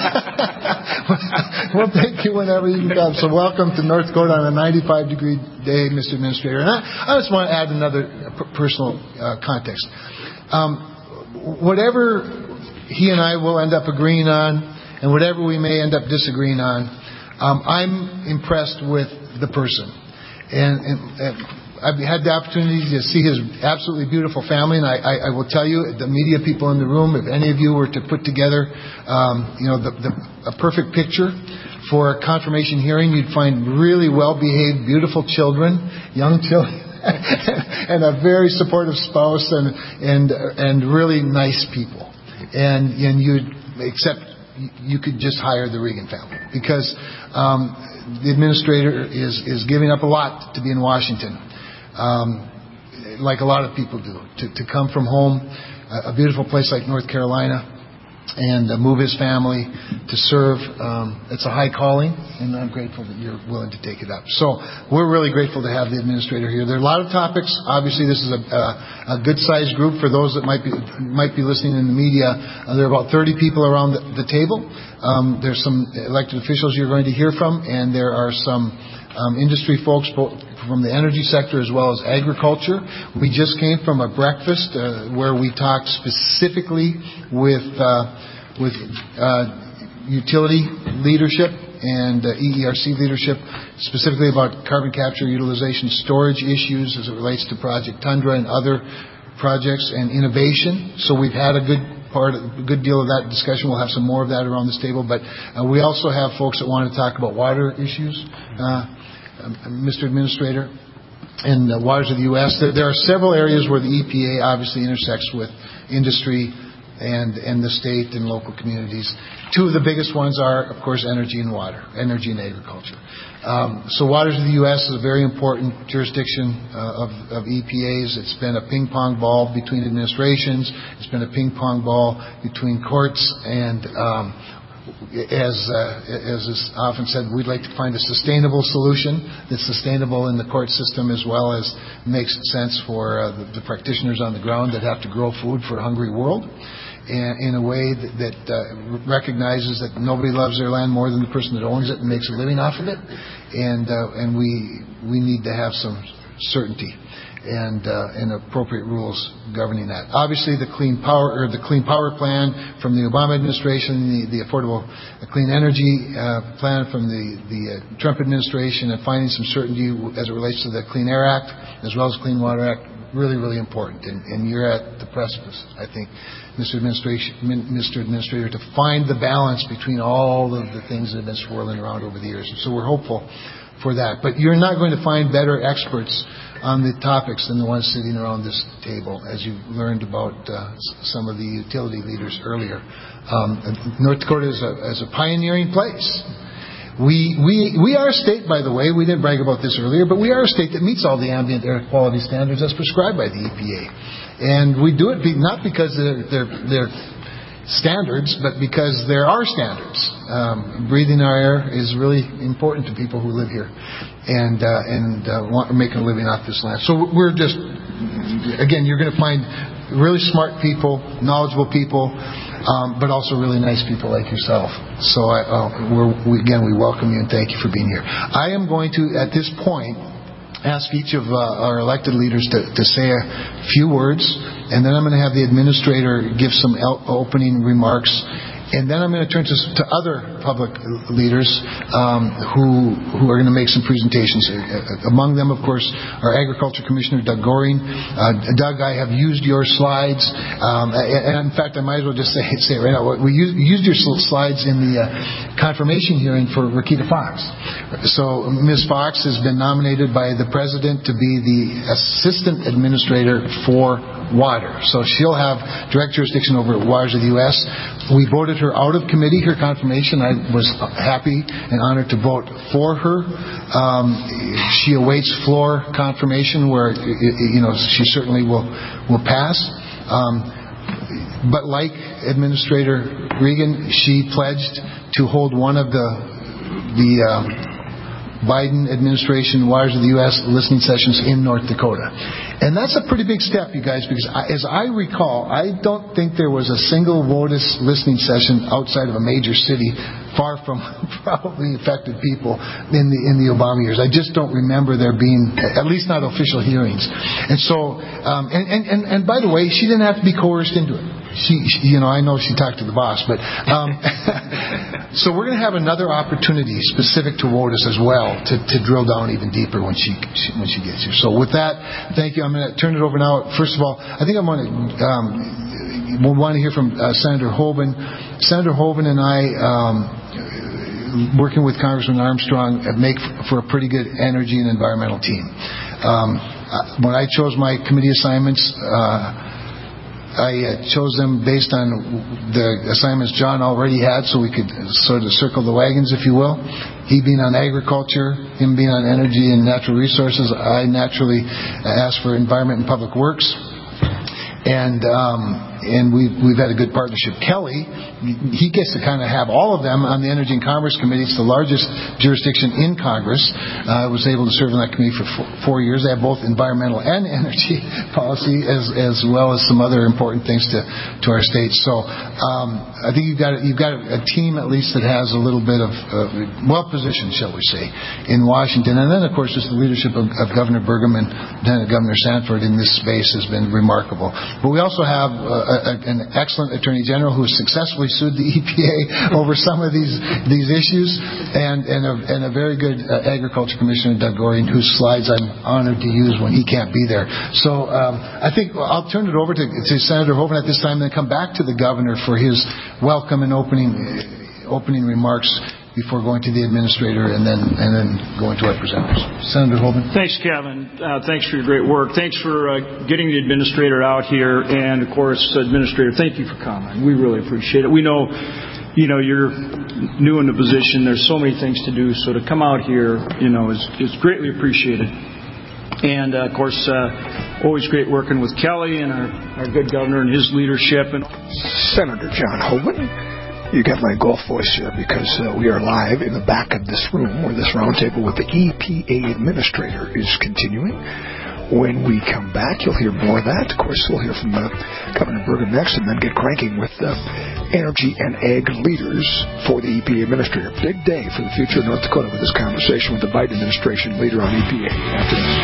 Speaker 12: you whenever you can come. So welcome to North Dakota on a 95-degree day, Mr. Administrator. And I just want to add another personal context. Whatever he and I will end up agreeing on, and whatever we may end up disagreeing on, I'm impressed with the person. And I've had the opportunity to see his absolutely beautiful family, and I will tell you, the media people in the room, if any of you were to put together, a perfect picture for a confirmation hearing, you'd find really well-behaved, beautiful children, young children, and a very supportive spouse, and really nice people. And you could just hire the Regan family, because the administrator is giving up a lot to be in Washington. Like a lot of people do, to come from home, a beautiful place like North Carolina, and move his family to serve. It's a high calling, and I'm grateful that you're willing to take it up. So we're really grateful to have the administrator here. There are a lot of topics. Obviously, this is a good-sized group for those that might be listening in the media. There are about 30 people around the table. There's some elected officials you're going to hear from, and there are some industry folks from the energy sector as well as agriculture. We just came from a breakfast where we talked specifically with utility leadership and EERC leadership, specifically about carbon capture, utilization, storage issues as it relates to Project Tundra and other projects, and innovation. So we've had a good deal of that discussion. We'll have some more of that around this table. But we also have folks that want to talk about water issues, Mr. Administrator, and the waters of the U.S. There are several areas where the EPA obviously intersects with industry and the state and local communities. Two of the biggest ones are, of course, energy and water, energy and agriculture. So waters of the U.S. is a very important jurisdiction of EPA's. It's been a ping-pong ball between administrations. It's been a ping-pong ball between courts, and as is often said, we'd like to find a sustainable solution that's sustainable in the court system as well as makes sense for the practitioners on the ground that have to grow food for a hungry world, and in a way that recognizes that nobody loves their land more than the person that owns it and makes a living off of it, and we need to have some certainty and appropriate rules governing that. Obviously, the Clean Power Plan from the Obama administration, the Affordable Clean Energy Plan from the Trump administration, and finding some certainty as it relates to the Clean Air Act as well as Clean Water Act, really, really important. And you're at the precipice, I think, Mr. Administrator, to find the balance between all of the things that have been swirling around over the years. And so we're hopeful for that. But you're not going to find better experts on the topics than the ones sitting around this table, as you learned about some of the utility leaders earlier. North Dakota is a pioneering place. We are a state, by the way, we didn't brag about this earlier, but we are a state that meets all the ambient air quality standards as prescribed by the EPA. And we do it not because they're standards, but because there are standards. Breathing our air is really important to people who live here and want to make a living off this land. So we're just, again, you're going to find really smart people, knowledgeable people, but also really nice people like yourself. So we welcome you and thank you for being here. I am going to, at this point, ask each of our elected leaders to say a few words, and then I'm going to have the administrator give some opening remarks, and then I'm going to turn to other public leaders who are going to make some presentations. Among them, of course, our Agriculture Commissioner, Doug Goring. Doug, I have used your slides, and in fact, I might as well just say it right now. We used your slides in the confirmation hearing for Rakita Fox. So Ms. Fox has been nominated by the President to be the Assistant Administrator for Water. So she'll have direct jurisdiction over waters of the U.S. We voted her out of committee, her confirmation. I was happy and honored to vote for her. She awaits floor confirmation where, she certainly will pass. But like Administrator Regan, she pledged to hold one of the Biden administration Waters of the U.S. listening sessions in North Dakota. And that's a pretty big step, you guys, because as I recall, I don't think there was a single WOTUS listening session outside of a major city, far from probably affected people in the Obama years. I just don't remember there being, at least not official hearings. And so, and by the way, she didn't have to be coerced into it. I know she talked to the boss, but so we're going to have another opportunity specific to WOTUS as well to drill down even deeper when she gets here. So with that, thank you. I'm going to turn it over now. First of all, I think we'll want to hear from Senator Hoeven. Senator Hoeven and I, working with Congressman Armstrong, make for a pretty good energy and environmental team. When I chose my committee assignments, I chose them based on the assignments John already had, so we could sort of circle the wagons, if you will. He being on agriculture, him being on energy and natural resources. I naturally asked for environment and public works. And we've had a good partnership. Kelly, he gets to kind of have all of them on the Energy and Commerce Committee. It's the largest jurisdiction in Congress. I was able to serve on that committee for 4 years. They have both environmental and energy policy, as well as some other important things to our state. So I think you've got a team at least that has a little bit of well positioned, shall we say, in Washington. And then of course just the leadership of Governor Burgum and Lieutenant Governor Sanford in this space has been remarkable. But we also have an excellent Attorney General who has successfully sued the EPA over some of these issues, and a very good Agriculture Commissioner, Doug Goring, whose slides I'm honored to use when he can't be there. So I think I'll turn it over to Senator Hoeven at this time, and then come back to the Governor for his welcome and opening remarks before going to the administrator and then going to our presenters. Senator Hoeven.
Speaker 3: Thanks, Kevin. Thanks for your great work. Thanks for getting the administrator out here. And, of course, Administrator, thank you for coming. We really appreciate it. We know, you're new in the position. There's so many things to do. So to come out here, is greatly appreciated. And, of course, always great working with Kelly and our good governor and his leadership. And
Speaker 2: Senator John Hoeven. You got my golf voice here because we are live in the back of this room where this roundtable with the EPA administrator is continuing. When we come back, you'll hear more of that. Of course, we'll hear from Governor Burgum next and then get cranking with energy and ag leaders for the EPA administrator. Big day for the future of North Dakota with this conversation with the Biden administration leader on EPA. After this.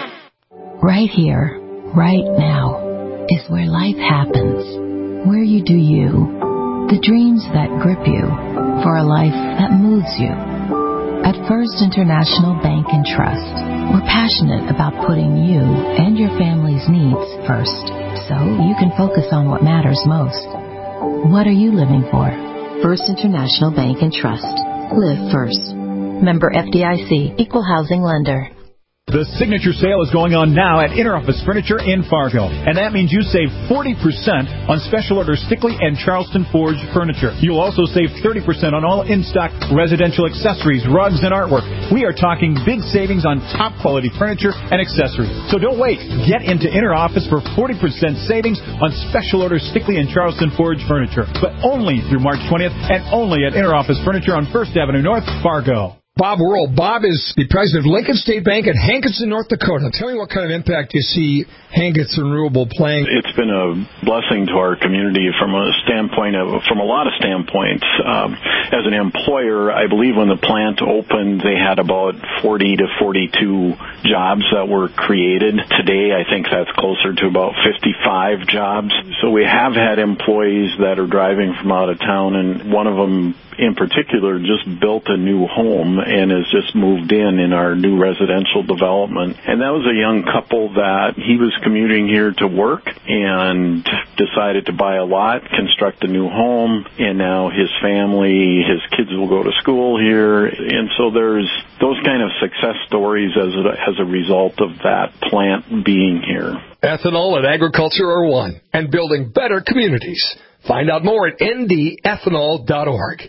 Speaker 13: Right here, right now, is where life happens, where you do you. The dreams that grip you for a life that moves you. At First International Bank and Trust, we're passionate about putting you and your family's needs first, so you can focus on what matters most. What are you living for? First International Bank and Trust. Live first. Member FDIC, Equal Housing Lender.
Speaker 14: The signature sale is going on now at Interoffice Furniture in Fargo, and that means you save 40% on special order Stickley and Charleston Forge furniture. You'll also save 30% on all in-stock residential accessories, rugs, and artwork. We are talking big savings on top-quality furniture and accessories. So don't wait. Get into Interoffice for 40% savings on special order Stickley and Charleston Forge furniture, but only through March 20th and only at Interoffice Furniture on 1st Avenue North, Fargo.
Speaker 2: Bob Worrell. Bob is the president of Lincoln State Bank in Hankinson, North Dakota. Tell me what kind of impact you see Hankinson Renewable playing.
Speaker 15: It's been a blessing to our community from a lot of standpoints. As an employer, I believe when the plant opened, they had about 40 to 42 jobs that were created. Today, I think that's closer to about 55 jobs. So we have had employees that are driving from out of town, and one of them in particular just built a new home and has just moved in our new residential development. And that was a young couple that he was commuting here to work and decided to buy a lot, construct a new home, and now his family, his kids will go to school here. And so there's those kind of success stories as a result of that plant being here.
Speaker 2: Ethanol and agriculture are one, and building better communities. Find out more at ndethanol.org.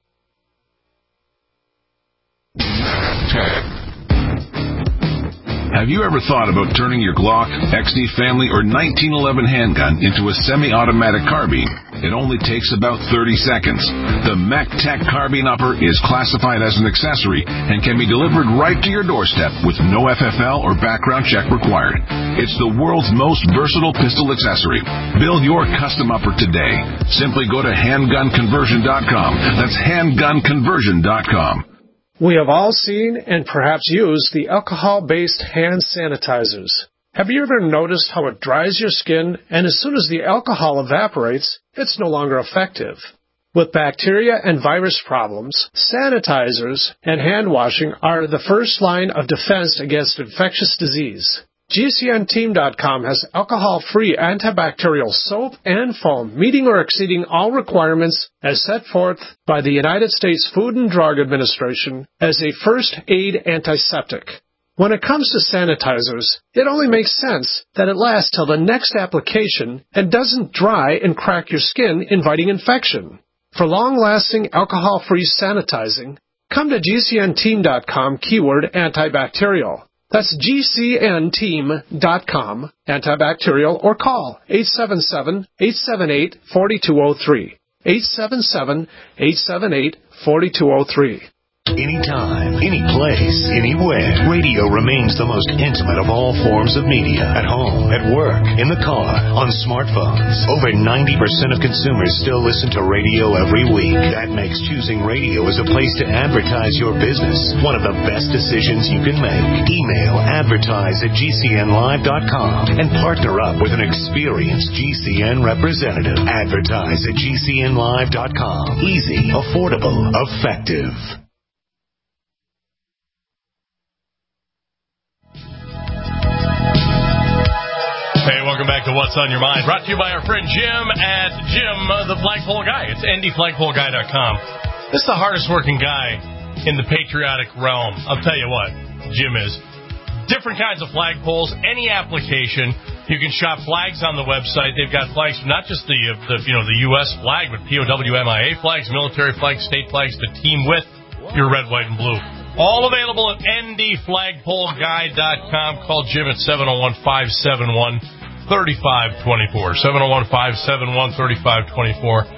Speaker 16: Have you ever thought about turning your Glock, XD Family, or 1911 handgun into a semi-automatic carbine? It only takes about 30 seconds. The MacTech Carbine Upper is classified as an accessory and can be delivered right to your doorstep with no FFL or background check required. It's the world's most versatile pistol accessory. Build your custom upper today. Simply go to handgunconversion.com. That's handgunconversion.com.
Speaker 17: We have all seen and perhaps used the alcohol-based hand sanitizers. Have you ever noticed how it dries your skin, and as soon as the alcohol evaporates, it's no longer effective? With bacteria and virus problems, sanitizers and hand washing are the first line of defense against infectious disease. GCNteam.com has alcohol-free antibacterial soap and foam, meeting or exceeding all requirements as set forth by the United States Food and Drug Administration as a first aid antiseptic. When it comes to sanitizers, it only makes sense that it lasts till the next application and doesn't dry and crack your skin, inviting infection. For long-lasting alcohol-free sanitizing, come to GCNteam.com keyword antibacterial. That's GCNteam.com, antibacterial, or call 877-878-4203. 877-878-4203.
Speaker 18: Anytime, any place, anywhere. Radio remains the most intimate of all forms of media. At home, at work, in the car, on smartphones. Over 90% of consumers still listen to radio every week. That makes choosing radio as a place to advertise your business one of the best decisions you can make. Email advertise@gcnlive.com and partner up with an experienced GCN representative. Advertise@gcnlive.com. Easy, affordable, effective.
Speaker 11: Hey, welcome back to What's on Your Mind, brought to you by our friend Jim at Jim, the Flagpole Guy. It's ndflagpoleguy.com. This is the hardest working guy in the patriotic realm. I'll tell you what, Jim is. Different kinds of flagpoles, any application. You can shop flags on the website. They've got flags, not just the U.S. flag, but POWMIA flags, military flags, state flags to team with your red, white, and blue. All available at ndflagpoleguy.com. Call Jim at 701-571-3524. 701-571-3524.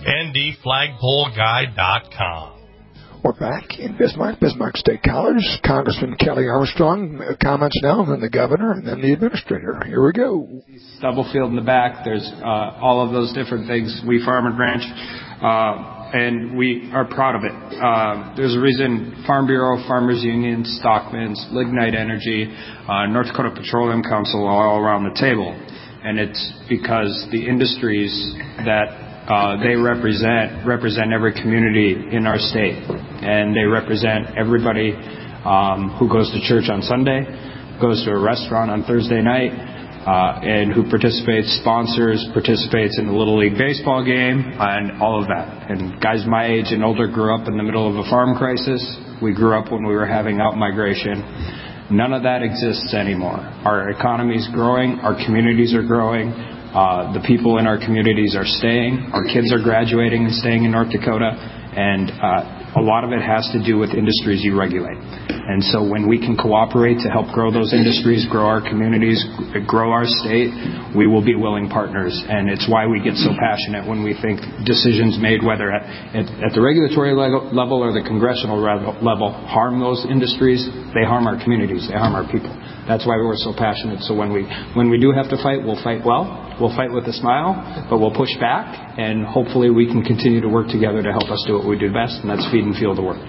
Speaker 11: ndflagpoleguy.com.
Speaker 2: We're back in Bismarck State College. Congressman Kelly Armstrong comments now, and then the governor, and then the administrator. Here we go.
Speaker 19: Stubble field in the back. There's all of those different things. We farm and ranch, and we are proud of it. There's a reason Farm Bureau, Farmers Union, Stockman's, Lignite Energy, North Dakota Petroleum Council are all around the table. And it's because the industries that they represent every community in our state, and they represent everybody who goes to church on Sunday, goes to a restaurant on Thursday night, and who sponsors, participates in the Little League baseball game, and all of that. And guys my age and older grew up in the middle of a farm crisis. We grew up when we were having out-migration. None of that exists anymore. Our economy is growing. Our communities are growing. The people in our communities are staying. Our kids are graduating and staying in North Dakota. And a lot of it has to do with industries you regulate. And so when we can cooperate to help grow those industries, grow our communities, grow our state, we will be willing partners. And it's why we get so passionate when we think decisions made, whether at the regulatory level or the congressional level, harm those industries. They harm our communities. They harm our people. That's why we're so passionate. So when we do have to fight, we'll fight well. We'll fight with a smile, but we'll push back, and hopefully we can continue to work together to help us do what we do best, and that's feed and fuel the work.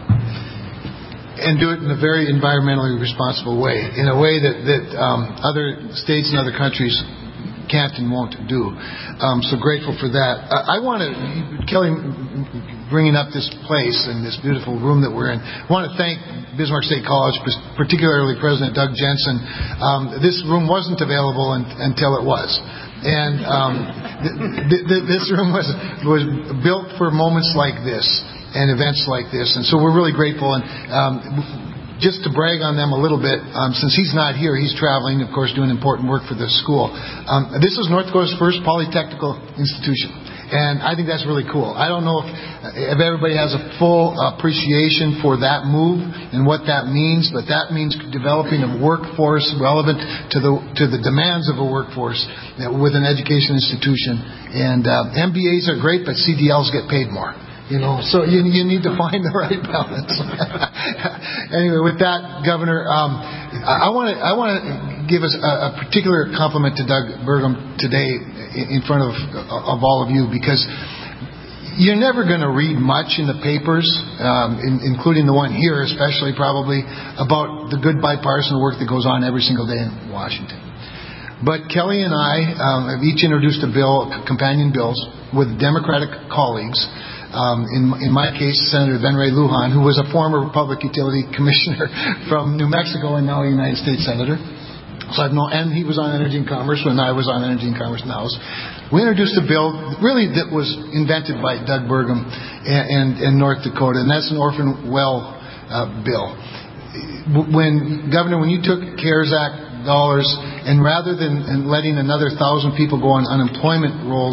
Speaker 12: And do it in a very environmentally responsible way, in a way that other states and other countries can't and won't do. So grateful for that. I want to, Kelly, bringing up this place and this beautiful room that we're in, I want to thank Bismarck State College, particularly President Doug Jensen. This room wasn't available until it was. And this room was built for moments like this and events like this. And so we're really grateful. And just to brag on them a little bit, since he's not here, he's traveling, of course, doing important work for the school. This is North Dakota's first polytechnical institution. And I think that's really cool. I don't know if everybody has a full appreciation for that move and what that means, but that means developing a workforce relevant to the demands of a workforce with an education institution. And MBAs are great, but CDLs get paid more. So you need to find the right balance. Anyway, with that, Governor, I want to give us a particular compliment to Doug Burgum today in front of all of you, because you're never going to read much in the papers, including the one here, especially probably, about the good bipartisan work that goes on every single day in Washington. But Kelly and I have each introduced a bill, companion bills, with Democratic colleagues. In my case, Senator Ben Ray Lujan, who was a former Public Utility Commissioner from New Mexico and now a United States Senator. So and he was on Energy and Commerce when I was on Energy and Commerce in the House. We introduced a bill really that was invented by Doug Burgum and North Dakota, and that's an orphan well bill. Governor, when you took CARES Act dollars, and rather than letting another 1,000 people go on unemployment rolls,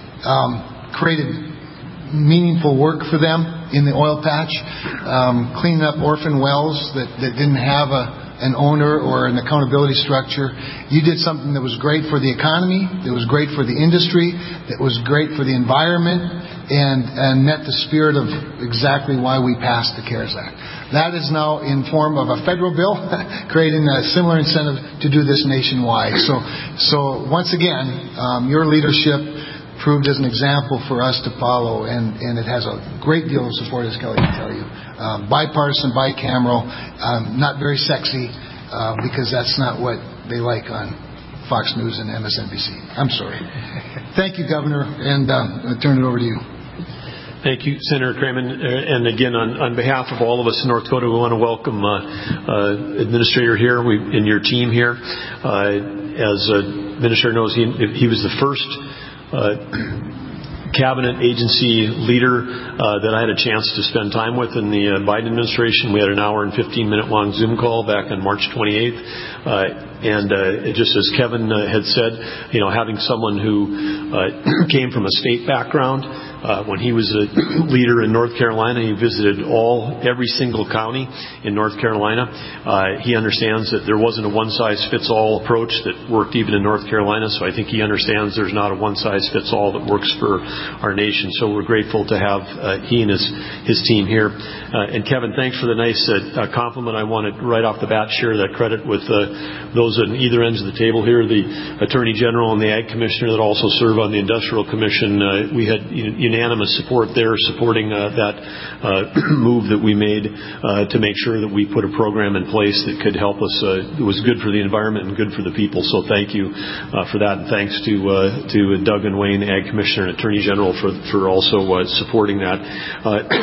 Speaker 12: created meaningful work for them in the oil patch, cleaning up orphan wells that didn't have an owner or an accountability structure. You did something that was great for the economy, that was great for the industry, that was great for the environment, and met the spirit of exactly why we passed the CARES Act. That is now in form of a federal bill, creating a similar incentive to do this nationwide. So once again, your leadership proved as an example for us to follow, and it has a great deal of support, as Kelly can tell you. Bipartisan, bicameral, not very sexy, because that's not what they like on Fox News and MSNBC. I'm sorry. Thank you, Governor, and I'll turn it over to you.
Speaker 20: Thank you, Senator Cramen. And again, on behalf of all of us in North Dakota, we want to welcome Administrator here and your team here. As Administrator knows, he was the first cabinet agency leader that I had a chance to spend time with in the Biden administration. We had an hour and 15-minute long Zoom call back on March 28th. And just as Kevin had said, having someone who came from a state background, when he was a leader in North Carolina, he visited every single county in North Carolina. He understands that there wasn't a one-size-fits-all approach that worked even in North Carolina, so I think he understands there's not a one-size-fits-all that works for our nation. So we're grateful to have he and his team here. And Kevin, thanks for the nice compliment. I want to right off the bat share that credit with those on either ends of the table here, the Attorney General and the Ag Commissioner that also serve on the Industrial Commission. We had unanimous support there supporting that move that we made to make sure that we put a program in place that could help us. It was good for the environment and good for the people. So thank you for that. And thanks to Doug and Wayne, Ag Commissioner and Attorney General, for also supporting that.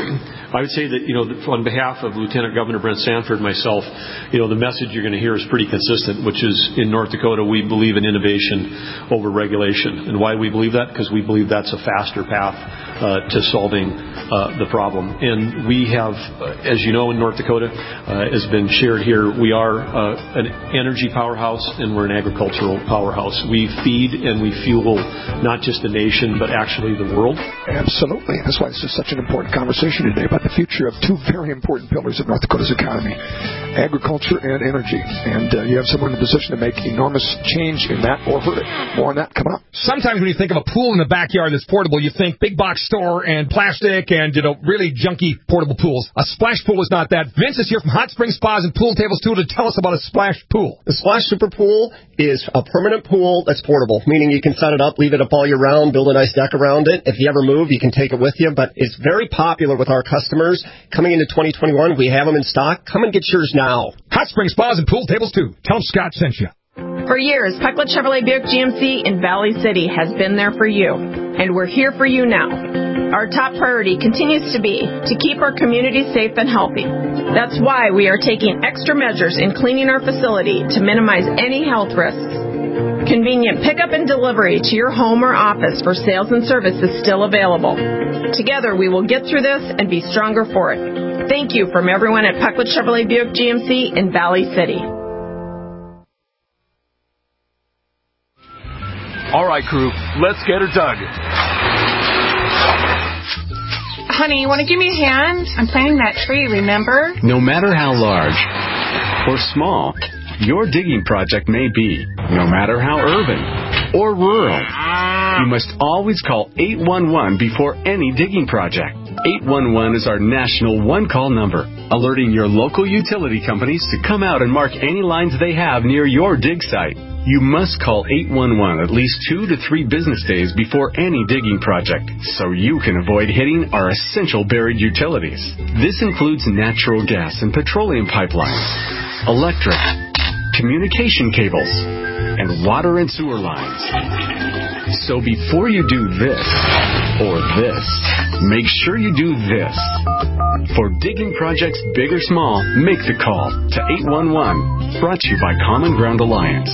Speaker 20: I would say that, on behalf of Lieutenant Governor Brent Sanford and myself, the message you're going to hear is pretty consistent, which is in North Dakota, we believe in innovation over regulation. And why we believe that? Because we believe that's a faster path to solving the problem. And we have, as you know, in North Dakota, has been shared here, we are an energy powerhouse and we're an agricultural powerhouse. We feed and we fuel not just the nation, but actually the world.
Speaker 2: Absolutely. That's why this is such an important conversation today about the future of two very important pillars of North Dakota's economy, agriculture and energy. And you have someone in a position to make enormous change in that or hurt it. More on that coming up.
Speaker 5: Sometimes when you think of a pool in the backyard that's portable, you think big box store and plastic and, really junky portable pools. A splash pool is not that. Vince is here from Hot Spring Spas and Pool Tables, too, to tell us about a splash pool.
Speaker 21: The Splash Super Pool is a permanent pool that's portable, meaning you can set it up, leave it up all year round, build a nice deck around it. If you ever move, you can take it with you, but it's very popular with our customers. Coming into 2021, we have them in stock. Come and get yours now.
Speaker 5: Hot Spring Spas and Pool Tables, too. Tell them Scott sent you.
Speaker 22: For years, Pecklet Chevrolet Buick GMC in Valley City has been there for you, and we're here for you now. Our top priority continues to be to keep our community safe and healthy. That's why we are taking extra measures in cleaning our facility to minimize any health risks. Convenient pickup and delivery to your home or office for sales and service is still available. Together, we will get through this and be stronger for it. Thank you from everyone at Pecklet Chevrolet Buick GMC in Valley City.
Speaker 23: All right, crew, let's get her dug.
Speaker 24: Honey, you want to give me a hand? I'm planting that tree, remember?
Speaker 25: No matter how large or small your digging project may be, no matter how urban or rural, you must always call 811 before any digging project. 811 is our national one-call number, alerting your local utility companies to come out and mark any lines they have near your dig site. You must call 811 at least 2 to 3 business days before any digging project, so you can avoid hitting our essential buried utilities. This includes natural gas and petroleum pipelines, electric, communication cables, and water and sewer lines. So before you do this or this, make sure you do this. For digging projects big or small, make the call to 811. Brought to you by Common Ground Alliance.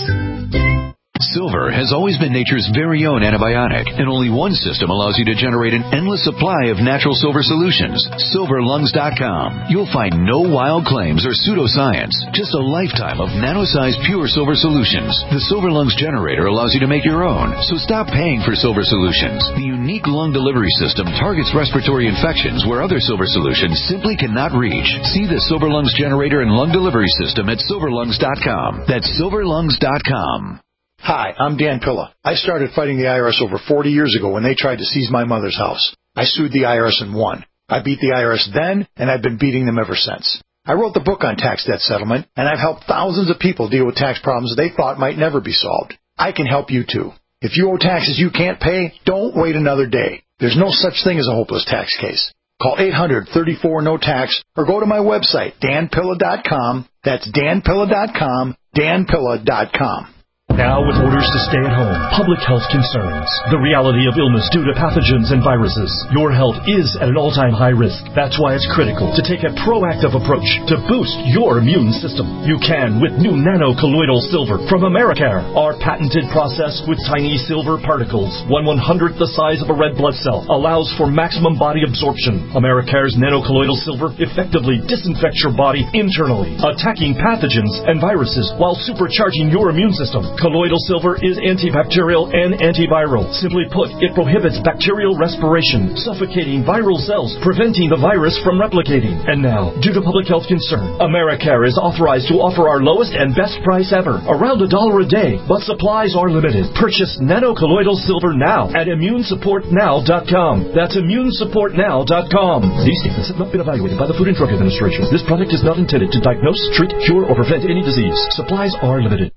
Speaker 26: Silver has always been nature's very own antibiotic, and only one system allows you to generate an endless supply of natural silver solutions. SilverLungs.com. You'll find no wild claims or pseudoscience, just a lifetime of nano-sized pure silver solutions. The Silver Lungs generator allows you to make your own, so stop paying for silver solutions. The unique lung delivery system targets respiratory infections where other silver solutions simply cannot reach. See the Silver Lungs generator and lung delivery system at SilverLungs.com. That's SilverLungs.com.
Speaker 27: Hi, I'm Dan Pilla. I started fighting the IRS over 40 years ago when they tried to seize my mother's house. I sued the IRS and won. I beat the IRS then, and I've been beating them ever since. I wrote the book on tax debt settlement, and I've helped thousands of people deal with tax problems they thought might never be solved. I can help you too. If you owe taxes you can't pay, don't wait another day. There's no such thing as a hopeless tax case. Call 800-34-NO-TAX or go to my website, danpilla.com. That's danpilla.com, danpilla.com.
Speaker 28: Now with orders to stay at home, public health concerns, the reality of illness due to pathogens and viruses, your health is at an all-time high risk. That's why it's critical to take a proactive approach to boost your immune system. You can with new nano-colloidal silver from Americare. Our patented process with tiny silver particles, 1/100th the size of a red blood cell, allows for maximum body absorption. Americare's nano-colloidal silver effectively disinfects your body internally, attacking pathogens and viruses while supercharging your immune system. Colloidal silver is antibacterial and antiviral. Simply put, it prohibits bacterial respiration, suffocating viral cells, preventing the virus from replicating. And now, due to public health concern, Americare is authorized to offer our lowest and best price ever, around $1 a day, but supplies are limited. Purchase nano-colloidal silver now at immunesupportnow.com. That's immunesupportnow.com. These statements have not been evaluated by the Food and Drug Administration. This product is not intended to diagnose, treat, cure, or prevent any disease. Supplies are limited.